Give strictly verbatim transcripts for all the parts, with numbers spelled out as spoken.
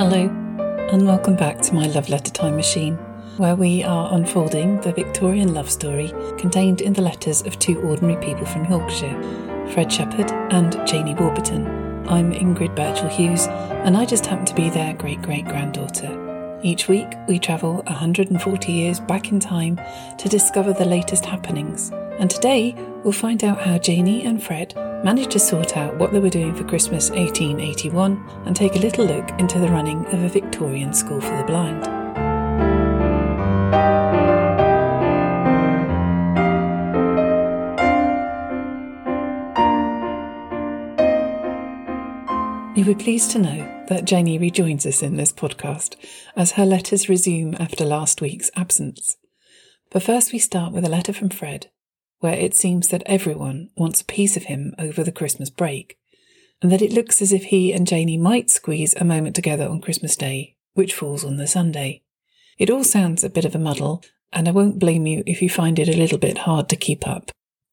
Hello, and welcome back to my Love Letter Time Machine, where we are unfolding the Victorian love story contained in the letters of two ordinary people from Yorkshire, Fred Shepherd and Janie Warburton. I'm Ingrid Birchall Hughes, and I just happen to be their great-great-granddaughter. Each week, we travel one hundred forty years back in time to discover the latest happenings, and today we'll find out how Janie and Fred managed to sort out what they were doing for Christmas eighteen eighty-one and take a little look into the running of a Victorian school for the blind. You were pleased to know that Janie rejoins us in this podcast as her letters resume after last week's absence. But first we start with a letter from Fred, where it seems that everyone wants a piece of him over the Christmas break, and that it looks as if he and Janie might squeeze a moment together on Christmas Day, which falls on the Sunday. It all sounds a bit of a muddle, and I won't blame you if you find it a little bit hard to keep up.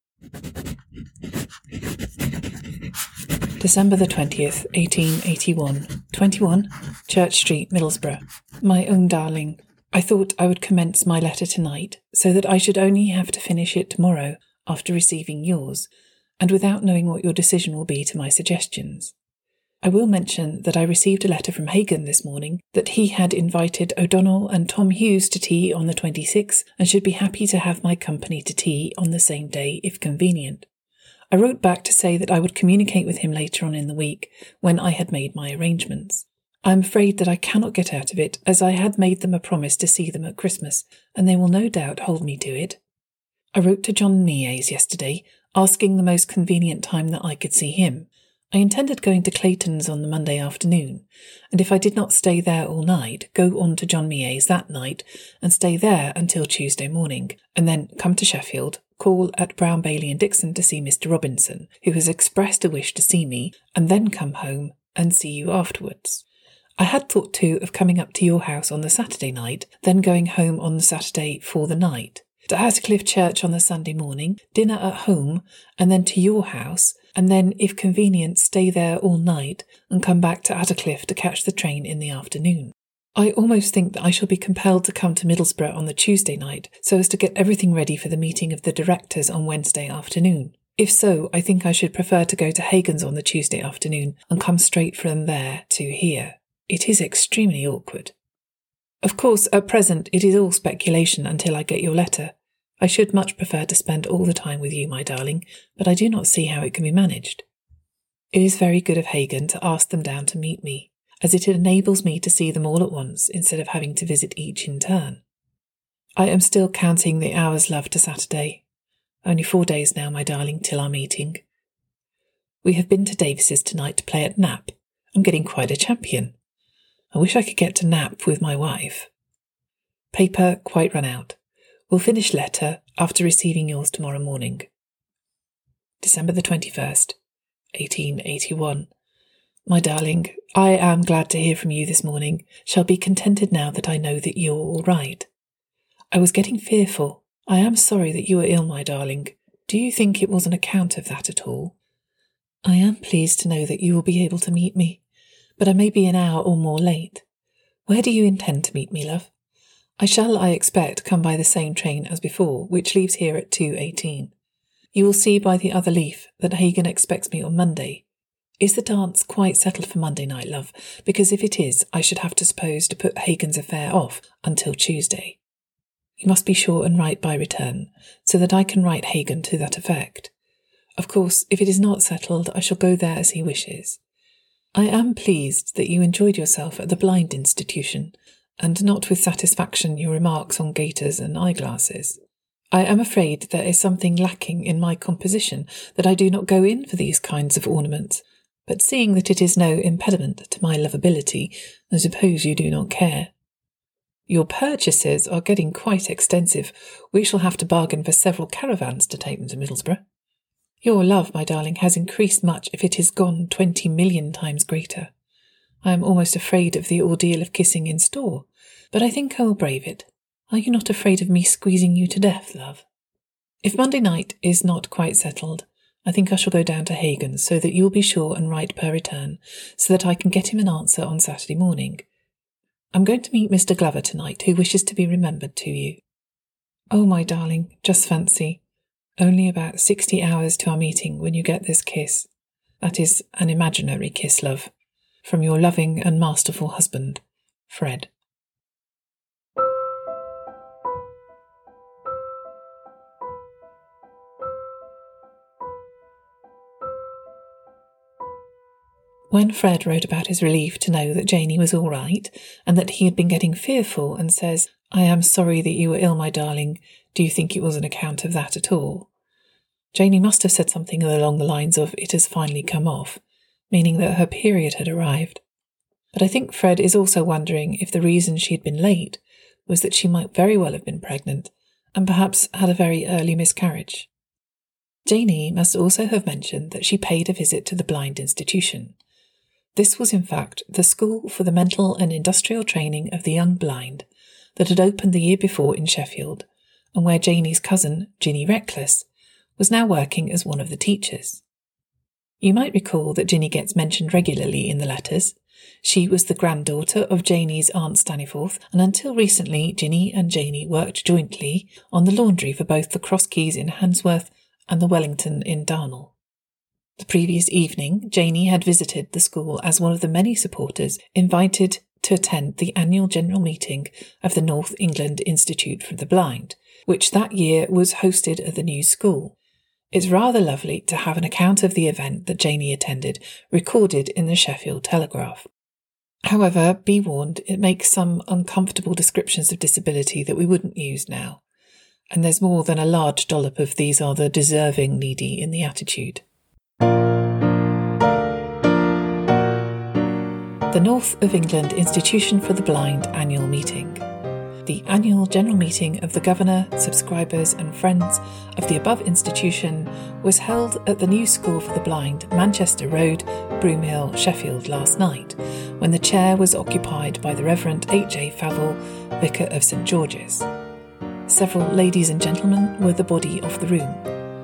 December the twentieth, eighteen eighty-one, twenty-one, Church Street, Middlesbrough. My own darling, I thought I would commence my letter tonight so that I should only have to finish it tomorrow after receiving yours, and without knowing what your decision will be to my suggestions. I will mention that I received a letter from Hagan this morning that he had invited O'Donnell and Tom Hughes to tea on the twenty-sixth and should be happy to have my company to tea on the same day if convenient. I wrote back to say that I would communicate with him later on in the week when I had made my arrangements. I am afraid that I cannot get out of it, as I had made them a promise to see them at Christmas, and they will no doubt hold me to it. I wrote to John Meays yesterday, asking the most convenient time that I could see him. I intended going to Clayton's on the Monday afternoon, and if I did not stay there all night, go on to John Meays that night and stay there until Tuesday morning, and then come to Sheffield, call at Brown, Bailey and Dixon to see Mister Robinson, who has expressed a wish to see me, and then come home and see you afterwards. I had thought too of coming up to your house on the Saturday night, then going home on the Saturday for the night, to Attercliffe Church on the Sunday morning, dinner at home, and then to your house, and then, if convenient, stay there all night and come back to Attercliffe to catch the train in the afternoon. I almost think that I shall be compelled to come to Middlesbrough on the Tuesday night so as to get everything ready for the meeting of the directors on Wednesday afternoon. If so, I think I should prefer to go to Hagan's on the Tuesday afternoon and come straight from there to here. It is extremely awkward. Of course, at present it is all speculation until I get your letter. I should much prefer to spend all the time with you, my darling, but I do not see how it can be managed. It is very good of Hagan to ask them down to meet me, as it enables me to see them all at once instead of having to visit each in turn. I am still counting the hours, love, to Saturday. Only four days now, my darling, till our meeting. We have been to Davis's tonight to play at Nap. I'm getting quite a champion. I wish I could get to Nap with my wife. Paper quite run out. Will finish letter after receiving yours tomorrow morning. December the twenty-first, eighteen eighty-one. My darling, I am glad to hear from you this morning. Shall be contented now that I know that you are all right. I was getting fearful. I am sorry that you were ill, my darling. Do you think it was on account of that at all? I am pleased to know that you will be able to meet me, but I may be an hour or more late. Where do you intend to meet me, love? I shall, I expect, come by the same train as before, which leaves here at two eighteen. You will see by the other leaf that Hagan expects me on Monday. Is the dance quite settled for Monday night, love? Because if it is, I should have to suppose to put Hagan's affair off until Tuesday. You must be sure and write by return, so that I can write Hagan to that effect. Of course, if it is not settled, I shall go there as he wishes. I am pleased that you enjoyed yourself at the Blind Institution, and not with satisfaction your remarks on gaiters and eyeglasses. I am afraid there is something lacking in my composition, that I do not go in for these kinds of ornaments, but seeing that it is no impediment to my lovability, I suppose you do not care. Your purchases are getting quite extensive. We shall have to bargain for several caravans to take them to Middlesbrough. Your love, my darling, has increased much if it is gone twenty million times greater. I am almost afraid of the ordeal of kissing in store, but I think I will brave it. Are you not afraid of me squeezing you to death, love? If Monday night is not quite settled, I think I shall go down to Hagan's so that you will be sure and write per return, so that I can get him an answer on Saturday morning. I'm going to meet Mister Glover tonight, who wishes to be remembered to you. Oh, my darling, just fancy. Only about sixty hours to our meeting when you get this kiss. That is an imaginary kiss, love. From your loving and masterful husband, Fred. When Fred wrote about his relief to know that Janey was all right and that he had been getting fearful and says, I am sorry that you were ill, my darling. Do you think it was an account of that at all? Janey must have said something along the lines of, it has finally come off, meaning that her period had arrived. But I think Fred is also wondering if the reason she had been late was that she might very well have been pregnant and perhaps had a very early miscarriage. Janey must also have mentioned that she paid a visit to the blind institution. This was in fact the School for the Mental and Industrial Training of the Young Blind that had opened the year before in Sheffield, and where Janey's cousin, Ginny Reckless, was now working as one of the teachers. You might recall that Ginny gets mentioned regularly in the letters. She was the granddaughter of Janey's Aunt Staniforth, and until recently Ginny and Janey worked jointly on the laundry for both the Cross Keys in Handsworth and the Wellington in Darnall. The previous evening, Janey had visited the school as one of the many supporters invited to attend the annual general meeting of the North England Institute for the Blind, which that year was hosted at the new school. It's rather lovely to have an account of the event that Janey attended recorded in the Sheffield Telegraph. However, be warned, it makes some uncomfortable descriptions of disability that we wouldn't use now, and there's more than a large dollop of these are the deserving needy in the attitude. The North of England Institution for the Blind Annual Meeting. The annual general meeting of the Governor, subscribers and friends of the above institution was held at the new School for the Blind, Manchester Road, Broomhill, Sheffield last night, when the chair was occupied by the Reverend H A Favell, Vicar of St George's. Several ladies and gentlemen were the body of the room.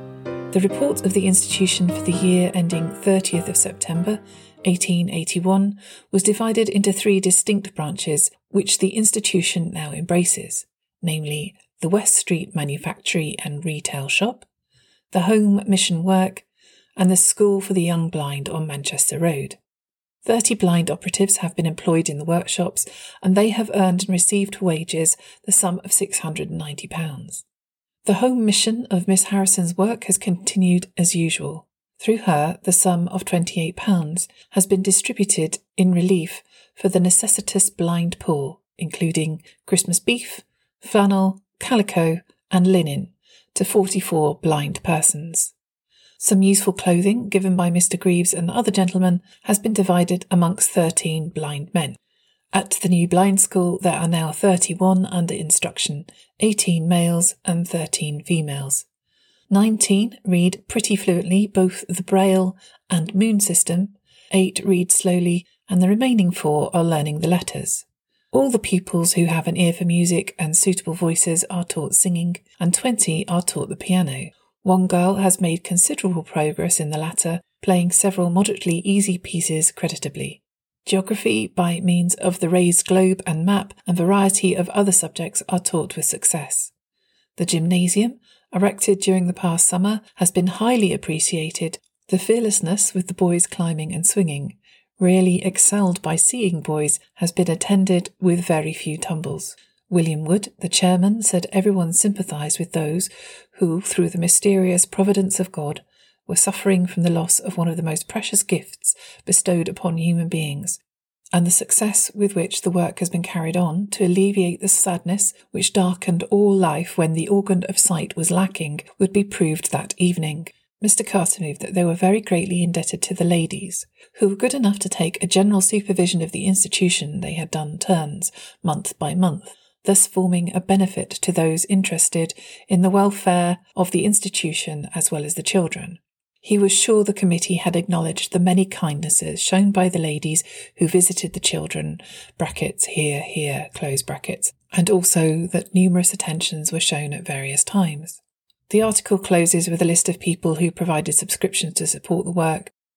The report of the institution for the year ending thirtieth of September eighteen eighty-one was divided into three distinct branches which the institution now embraces, namely the West Street Manufactory and Retail Shop, the Home Mission Work, and the School for the Young Blind on Manchester Road. Thirty blind operatives have been employed in the workshops, and they have earned and received wages the sum of six hundred ninety pounds. The home mission of Miss Harrison's work has continued as usual. Through her, the sum of twenty-eight pounds has been distributed in relief for the necessitous blind poor, including Christmas beef, flannel, calico and linen, to forty-four blind persons. Some useful clothing given by Mister Greaves and other gentlemen has been divided amongst thirteen blind men. At the new blind school there are now thirty-one under instruction, eighteen males and thirteen females. Nineteen read pretty fluently both the Braille and Moon system, eight read slowly, and the remaining four are learning the letters. All the pupils who have an ear for music and suitable voices are taught singing, and twenty are taught the piano. One girl has made considerable progress in the latter, playing several moderately easy pieces creditably. Geography, by means of the raised globe and map, and variety of other subjects are taught with success. The gymnasium, erected during the past summer, has been highly appreciated. The fearlessness with the boys climbing and swinging, really excelled by seeing boys, has been attended with very few tumbles. William Wood, the chairman, said everyone sympathised with those who, through the mysterious providence of God, were suffering from the loss of one of the most precious gifts bestowed upon human beings, and the success with which the work has been carried on to alleviate the sadness which darkened all life when the organ of sight was lacking would be proved that evening. Mister Carter moved that they were very greatly indebted to the ladies, who were good enough to take a general supervision of the institution. They had done turns, month by month, thus forming a benefit to those interested in the welfare of the institution as well as the children. He was sure the committee had acknowledged the many kindnesses shown by the ladies who visited the children, brackets, here, here, close brackets, and also that numerous attentions were shown at various times. The article closes with a list of people who provided subscriptions to support the work,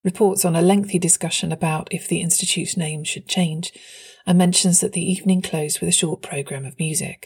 reports on a lengthy discussion about if the institute's name should change, and mentions that the evening closed with a short programme of music.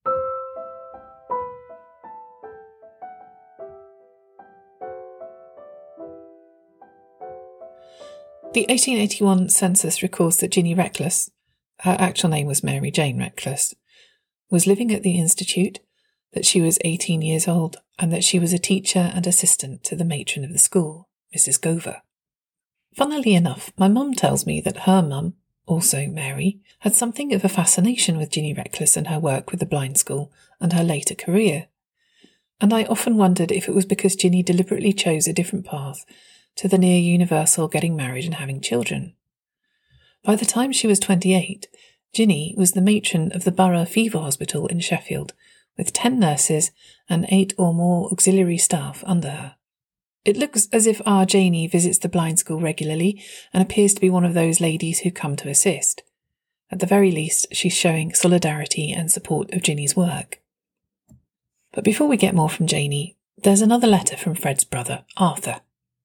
The eighteen eighty-one census records that Ginny Reckless, her actual name was Mary Jane Reckless, was living at the institute, that she was eighteen years old, and that she was a teacher and assistant to the matron of the school, Missus Gover. Funnily enough, my mum tells me that her mum, also Mary, had something of a fascination with Ginny Reckless and her work with the blind school and her later career. And I often wondered if it was because Ginny deliberately chose a different path to the near universal getting married and having children. By the time she was twenty-eight, Ginny was the matron of the Borough Fever Hospital in Sheffield, with ten nurses and eight or more auxiliary staff under her. It looks as if our Janie visits the blind school regularly and appears to be one of those ladies who come to assist. At the very least, she's showing solidarity and support of Ginny's work. But before we get more from Janie, there's another letter from Fred's brother, Arthur.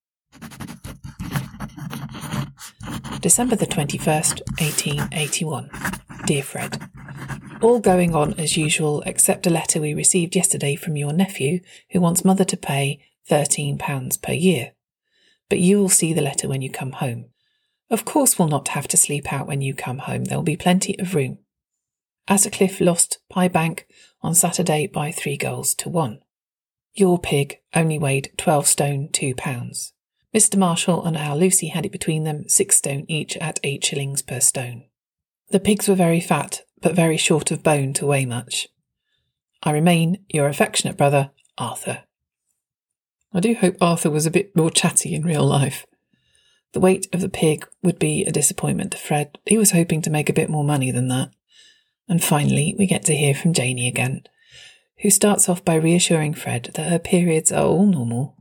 December the twenty-first, eighteen eighty-one. Dear Fred, all going on as usual except a letter we received yesterday from your nephew who wants mother to pay thirteen pounds per year. But you will see the letter when you come home. Of course we'll not have to sleep out when you come home. There will be plenty of room. Attercliffe lost Pie Bank on Saturday by three goals to one. Your pig only weighed twelve stone two pounds. Mister Marshall and our Lucy had it between them six stone each at eight shillings per stone. The pigs were very fat, but very short of bone to weigh much. I remain your affectionate brother, Arthur. I do hope Arthur was a bit more chatty in real life. The weight of the pig would be a disappointment to Fred. He was hoping to make a bit more money than that. And finally, we get to hear from Janie again, who starts off by reassuring Fred that her periods are all normal.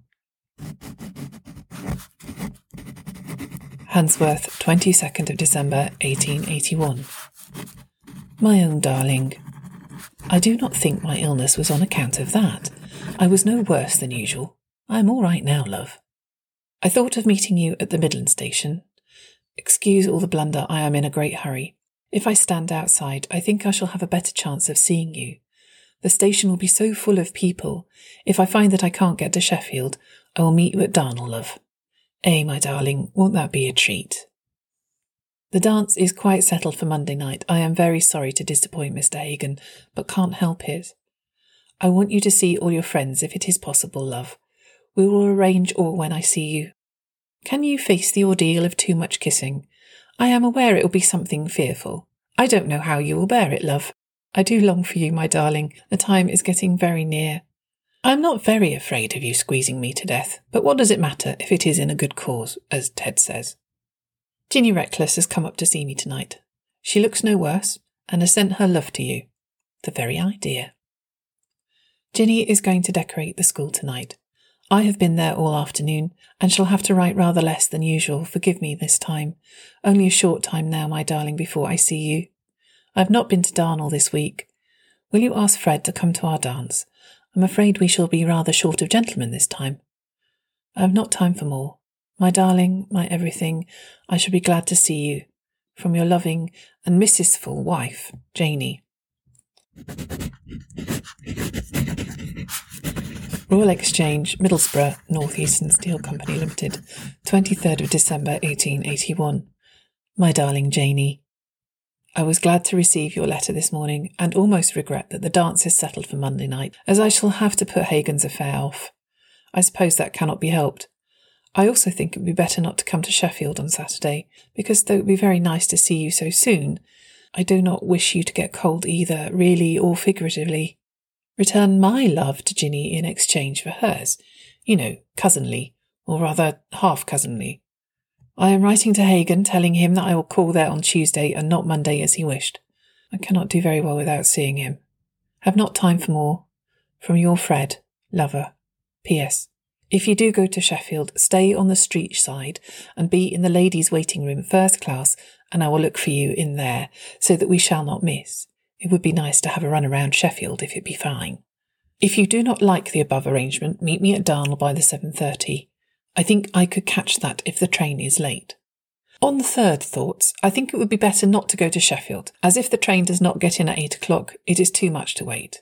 Handsworth, twenty-second of December, eighteen eighty-one. My own darling, I do not think my illness was on account of that. I was no worse than usual. I am all right now, love. I thought of meeting you at the Midland station. Excuse all the blunder, I am in a great hurry. If I stand outside, I think I shall have a better chance of seeing you. The station will be so full of people. If I find that I can't get to Sheffield, I will meet you at Darnall, love. Eh, my darling, won't that be a treat? The dance is quite settled for Monday night. I am very sorry to disappoint Mister Hagan, but can't help it. I want you to see all your friends if it is possible, love. We will arrange all when I see you. Can you face the ordeal of too much kissing? I am aware it will be something fearful. I don't know how you will bear it, love. I do long for you, my darling. The time is getting very near. I am not very afraid of you squeezing me to death, but what does it matter if it is in a good cause, as Ted says? Ginny Reckless has come up to see me tonight. She looks no worse, and has sent her love to you. The very idea. Ginny is going to decorate the school tonight. I have been there all afternoon, and shall have to write rather less than usual. Forgive me this time. Only a short time now, my darling, before I see you. I have not been to Darnall this week. Will you ask Fred to come to our dance? I'm afraid we shall be rather short of gentlemen this time. I have not time for more. My darling, my everything, I shall be glad to see you. From your loving and Missisful wife, Janie. Royal Exchange, Middlesbrough, North Eastern Steel Company Limited, twenty-third of December, eighteen eighty-one. My darling Janie, I was glad to receive your letter this morning, and almost regret that the dance is settled for Monday night, as I shall have to put Hagan's affair off. I suppose that cannot be helped. I also think it would be better not to come to Sheffield on Saturday, because though it would be very nice to see you so soon, I do not wish you to get cold either, really or figuratively. Return my love to Ginny in exchange for hers, you know, cousinly, or rather half-cousinly. I am writing to Hagan, telling him that I will call there on Tuesday and not Monday as he wished. I cannot do very well without seeing him. Have not time for more. From your Fred, lover. P S. If you do go to Sheffield, stay on the street side and be in the ladies' waiting room first class, and I will look for you in there, so that we shall not miss. It would be nice to have a run around Sheffield if it be fine. If you do not like the above arrangement, meet me at Darnall by the seven thirty. I think I could catch that if the train is late. On the third thoughts, I think it would be better not to go to Sheffield, as if the train does not get in at eight o'clock, it is too much to wait.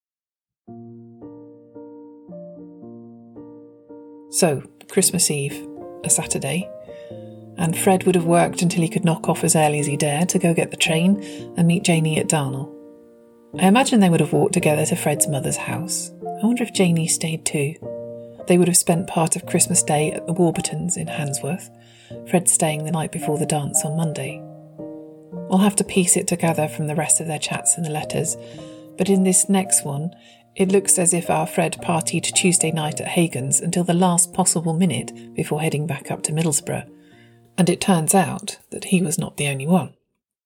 So, Christmas Eve, a Saturday, and Fred would have worked until he could knock off as early as he dared to go get the train and meet Janie at Darnall. I imagine they would have walked together to Fred's mother's house. I wonder if Janie stayed too. They would have spent part of Christmas Day at the Warburtons in Handsworth, Fred staying the night before the dance on Monday. I'll have to piece it together from the rest of their chats in the letters, but in this next one, it looks as if our Fred partied Tuesday night at Hagan's until the last possible minute before heading back up to Middlesbrough, and it turns out that he was not the only one.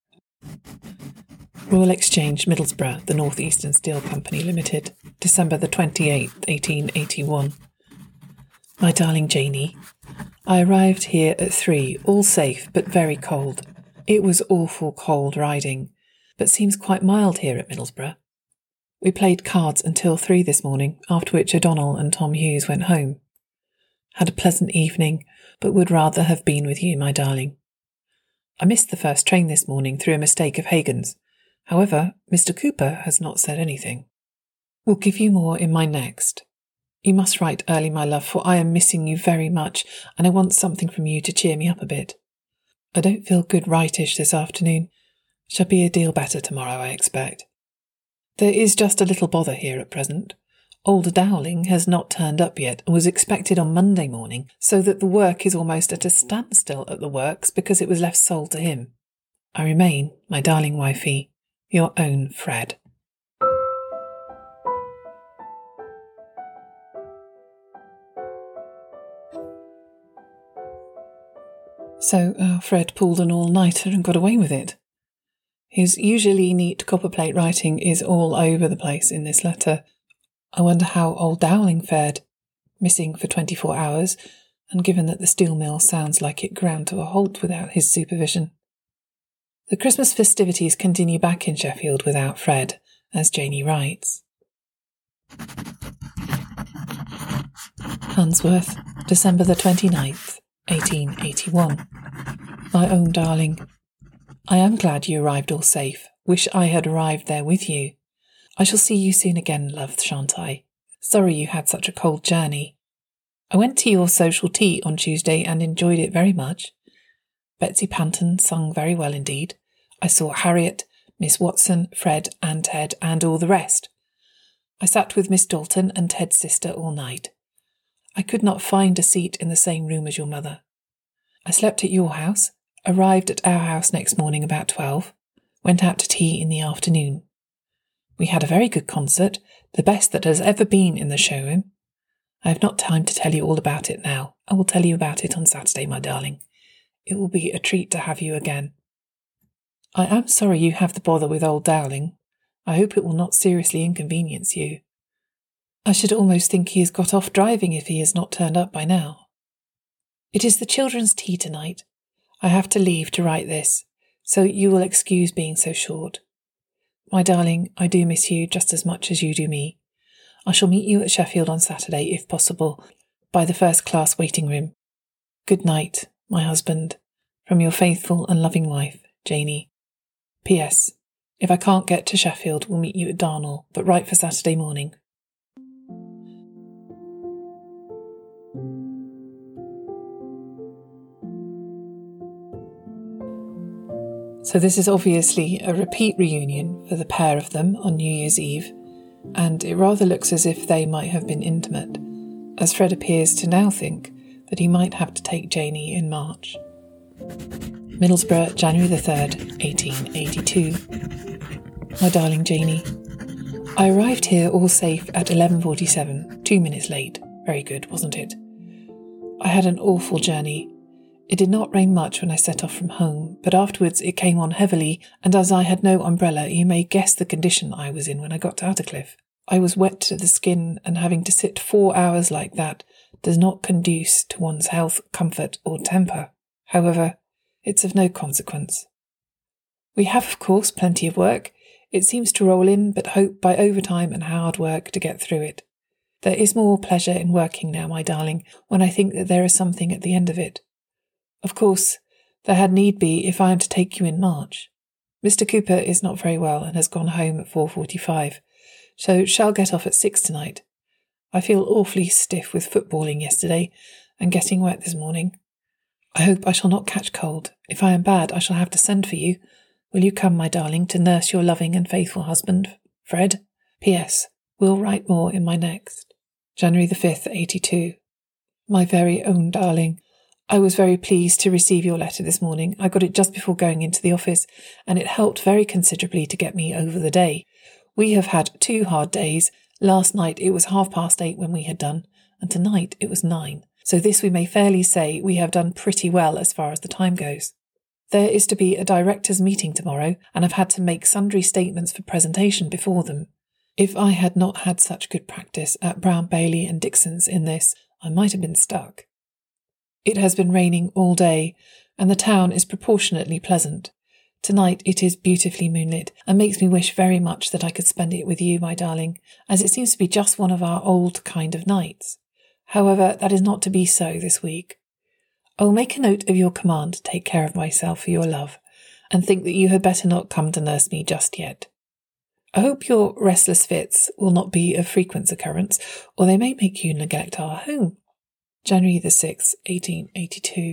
Royal Exchange, Middlesbrough, the North Eastern Steel Company Limited, December the twenty-eighth, eighteen eighty-one. My darling Janie, I arrived here at three, all safe but very cold. It was awful cold riding, but seems quite mild here at Middlesbrough. We played cards until three this morning, after which O'Donnell and Tom Hughes went home. Had a pleasant evening, but would rather have been with you, my darling. I missed the first train this morning through a mistake of Hagan's. However, Mister Cooper has not said anything. Will give you more in my next. You must write early, my love, for I am missing you very much, and I want something from you to cheer me up a bit. I don't feel good rightish this afternoon. Shall be a deal better tomorrow, I expect. There is just a little bother here at present. Old Dowling has not turned up yet and was expected on Monday morning, so that the work is almost at a standstill at the works because it was left sole to him. I remain, my darling wifey, your own Fred. So uh, Fred pulled an all-nighter and got away with it. His usually neat copperplate writing is all over the place in this letter. I wonder how old Dowling fared, missing for twenty-four hours, and given that the steel mill sounds like it ground to a halt without his supervision. The Christmas festivities continue back in Sheffield without Fred, as Janie writes. Handsworth, December the twenty-ninth, eighteen eighty-one. My own darling, I am glad you arrived all safe. Wish I had arrived there with you. I shall see you soon again, love, shan't I? Sorry you had such a cold journey. I went to your social tea on Tuesday and enjoyed it very much. Betsy Panton sung very well indeed. I saw Harriet, Miss Watson, Fred and Ted and all the rest. I sat with Miss Dalton and Ted's sister all night. I could not find a seat in the same room as your mother. I slept at your house, arrived at our house next morning about twelve, went out to tea in the afternoon. We had a very good concert, the best that has ever been in the showroom. I have not time to tell you all about it now. I will tell you about it on Saturday, my darling. It will be a treat to have you again. I am sorry you have the bother with old Dowling. I hope it will not seriously inconvenience you. I should almost think he has got off driving if he has not turned up by now. It is the children's tea tonight. I have to leave to write this, so you will excuse being so short. My darling, I do miss you just as much as you do me. I shall meet you at Sheffield on Saturday, if possible, by the first-class waiting room. Good night, my husband, from your faithful and loving wife, Janie. P S. If I can't get to Sheffield, we'll meet you at Darnall, but write for Saturday morning. So this is obviously a repeat reunion for the pair of them on New Year's Eve, and it rather looks as if they might have been intimate, as Fred appears to now think that he might have to take Janie in March. Middlesbrough, January the third, eighteen eighty-two. My darling Janie, I arrived here all safe at eleven forty-seven, two minutes late. Very good, wasn't it? I had an awful journey. It did not rain much when I set off from home, but afterwards it came on heavily, and as I had no umbrella, you may guess the condition I was in when I got to Attercliffe. I was wet to the skin, and having to sit four hours like that does not conduce to one's health, comfort, or temper. However, it's of no consequence. We have, of course, plenty of work. It seems to roll in, but hope by overtime and hard work to get through it. There is more pleasure in working now, my darling, when I think that there is something at the end of it. Of course, there had need be if I am to take you in March. Mister Cooper is not very well and has gone home at four forty-five, so shall get off at six tonight. I feel awfully stiff with footballing yesterday and getting wet this morning. I hope I shall not catch cold. If I am bad, I shall have to send for you. Will you come, my darling, to nurse your loving and faithful husband, Fred? P S. Will write more in my next. January the fifth, eighty-two. My very own darling, I was very pleased to receive your letter this morning. I got it just before going into the office, and it helped very considerably to get me over the day. We have had two hard days. Last night it was half past eight when we had done, and tonight it was nine. So this we may fairly say we have done pretty well as far as the time goes. There is to be a directors' meeting tomorrow, and I've had to make sundry statements for presentation before them. If I had not had such good practice at Brown Bailey and Dixon's in this, I might have been stuck. It has been raining all day, and the town is proportionately pleasant. Tonight it is beautifully moonlit, and makes me wish very much that I could spend it with you, my darling, as it seems to be just one of our old kind of nights. However, that is not to be so this week. I will make a note of your command to take care of myself for your love, and think that you had better not come to nurse me just yet. I hope your restless fits will not be of frequent occurrence, or they may make you neglect our home. January the sixth, eighteen eighty-two.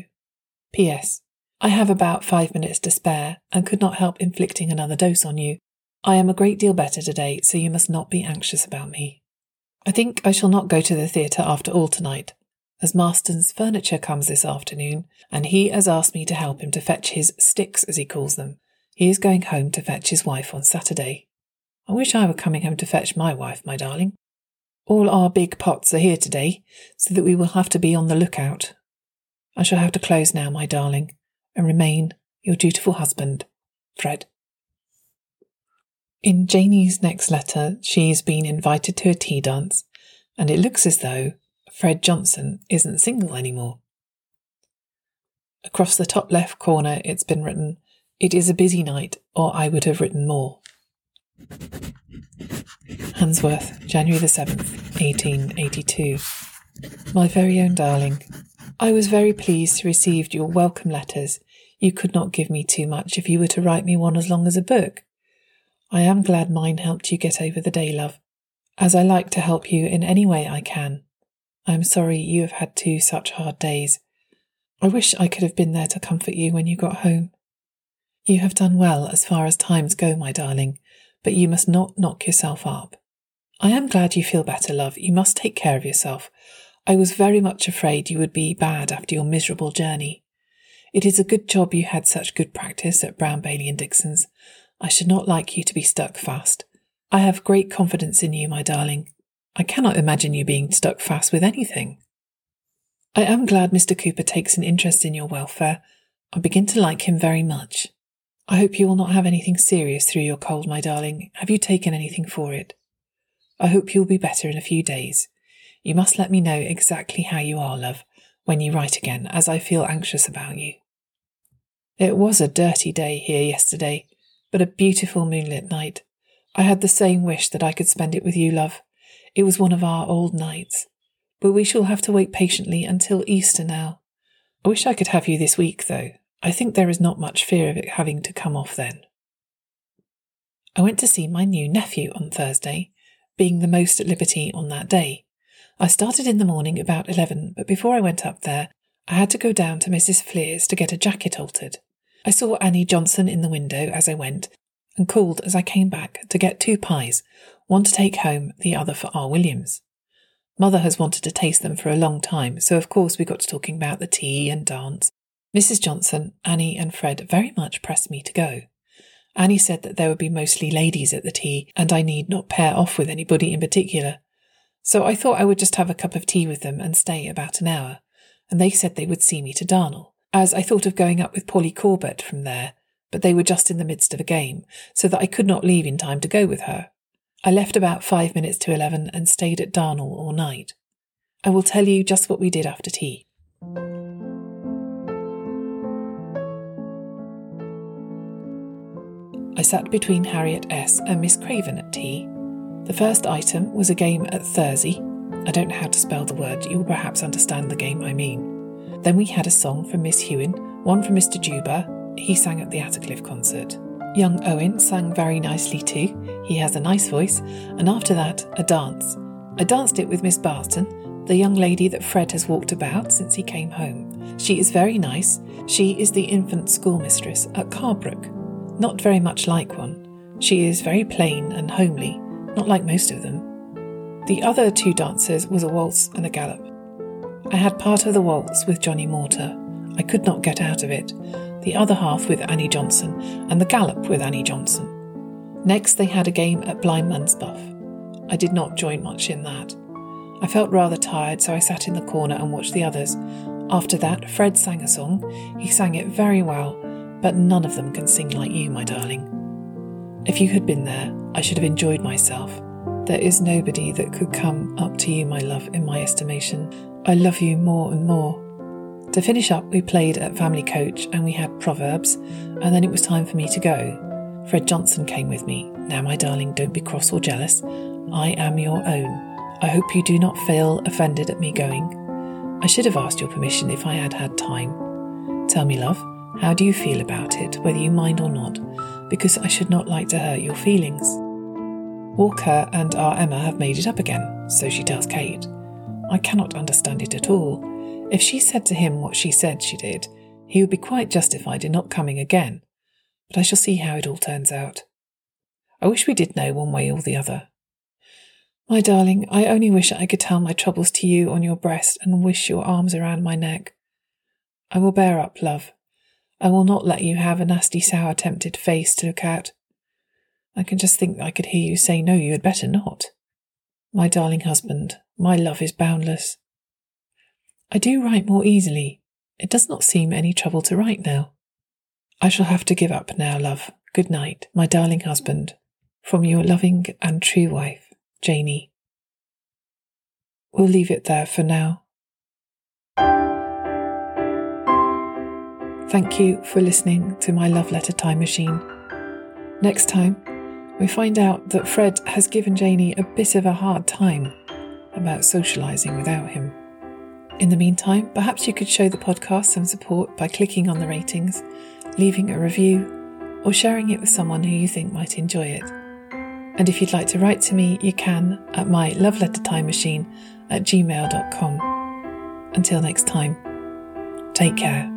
P S. I have about five minutes to spare, and could not help inflicting another dose on you. I am a great deal better today, so you must not be anxious about me. I think I shall not go to the theatre after all tonight, as Marston's furniture comes this afternoon, and he has asked me to help him to fetch his sticks, as he calls them. He is going home to fetch his wife on Saturday. I wish I were coming home to fetch my wife, my darling. All our big pots are here today, so that we will have to be on the lookout. I shall have to close now, my darling, and remain your dutiful husband, Fred. In Janie's next letter, she has been invited to a tea dance, and it looks as though Fred Johnson isn't single anymore. Across the top left corner it's been written, "It is a busy night, or I would have written more." Handsworth, January the seventh, eighteen eighty-two. My very own darling, I was very pleased to receive your welcome letters. You could not give me too much if you were to write me one as long as a book. I am glad mine helped you get over the day, love, as I like to help you in any way I can. I am sorry you have had two such hard days. I wish I could have been there to comfort you when you got home. You have done well as far as times go, my darling, but you must not knock yourself up. I am glad you feel better, love. You must take care of yourself. I was very much afraid you would be bad after your miserable journey. It is a good job you had such good practice at Brown Bailey and Dixon's. I should not like you to be stuck fast. I have great confidence in you, my darling. I cannot imagine you being stuck fast with anything. I am glad Mister Cooper takes an interest in your welfare. I begin to like him very much. I hope you will not have anything serious through your cold, my darling. Have you taken anything for it? I hope you will be better in a few days. You must let me know exactly how you are, love, when you write again, as I feel anxious about you. It was a dirty day here yesterday, but a beautiful moonlit night. I had the same wish that I could spend it with you, love. It was one of our old nights. But we shall have to wait patiently until Easter now. I wish I could have you this week, though. I think there is not much fear of it having to come off then. I went to see my new nephew on Thursday, being the most at liberty on that day. I started in the morning about eleven, but before I went up there, I had to go down to Missus Fleer's to get a jacket altered. I saw Annie Johnson in the window as I went, and called as I came back to get two pies, one to take home, the other for R. Williams. Mother has wanted to taste them for a long time, so of course we got to talking about the tea and dance. Missus Johnson, Annie and Fred very much pressed me to go. Annie said that there would be mostly ladies at the tea, and I need not pair off with anybody in particular. So I thought I would just have a cup of tea with them and stay about an hour, and they said they would see me to Darnall, as I thought of going up with Polly Corbett from there, but they were just in the midst of a game, so that I could not leave in time to go with her. I left about five minutes to eleven and stayed at Darnall all night. I will tell you just what we did after tea. I sat between Harriet S. and Miss Craven at tea. The first item was a game at Thursday, I don't know how to spell the word. You will perhaps understand the game I mean. Then we had a song from Miss Hewen, one from Mister Juba. He sang at the Attercliffe concert. Young Owen sang very nicely too. He has a nice voice. And after that, a dance. I danced it with Miss Barston, the young lady that Fred has walked about since he came home. She is very nice. She is the infant schoolmistress at Carbrook. Not very much like one. She is very plain and homely, not like most of them. The other two dances was a waltz and a gallop. I had part of the waltz with Johnny Mortar. I could not get out of it. The other half with Annie Johnson, and the gallop with Annie Johnson. Next they had a game at Blind Man's Buff. I did not join much in that. I felt rather tired, so I sat in the corner and watched the others. After that, Fred sang a song. He sang it very well, but none of them can sing like you, my darling. If you had been there, I should have enjoyed myself. There is nobody that could come up to you, my love, in my estimation. I love you more and more. To finish up, we played at Family Coach and we had Proverbs, and then it was time for me to go. Fred Johnson came with me. Now, my darling, don't be cross or jealous. I am your own. I hope you do not feel offended at me going. I should have asked your permission if I had had time. Tell me, love, how do you feel about it, whether you mind or not, because I should not like to hurt your feelings. Walker and our Emma have made it up again, so she tells Kate. I cannot understand it at all. If she said to him what she said she did, he would be quite justified in not coming again. But I shall see how it all turns out. I wish we did know one way or the other. My darling, I only wish I could tell my troubles to you on your breast and wish your arms around my neck. I will bear up, love. I will not let you have a nasty, sour, tempted face to look at. I can just think I could hear you say no, you had better not. My darling husband, my love is boundless. I do write more easily. It does not seem any trouble to write now. I shall have to give up now, love. Good night, my darling husband. From your loving and true wife, Janie. We'll leave it there for now. Thank you for listening to my Love Letter Time Machine. Next time, we find out that Fred has given Janie a bit of a hard time about socialising without him. In the meantime, perhaps you could show the podcast some support by clicking on the ratings, leaving a review, or sharing it with someone who you think might enjoy it. And if you'd like to write to me, you can at my lovelettertimemachine at gmail dot com. Until next time, take care.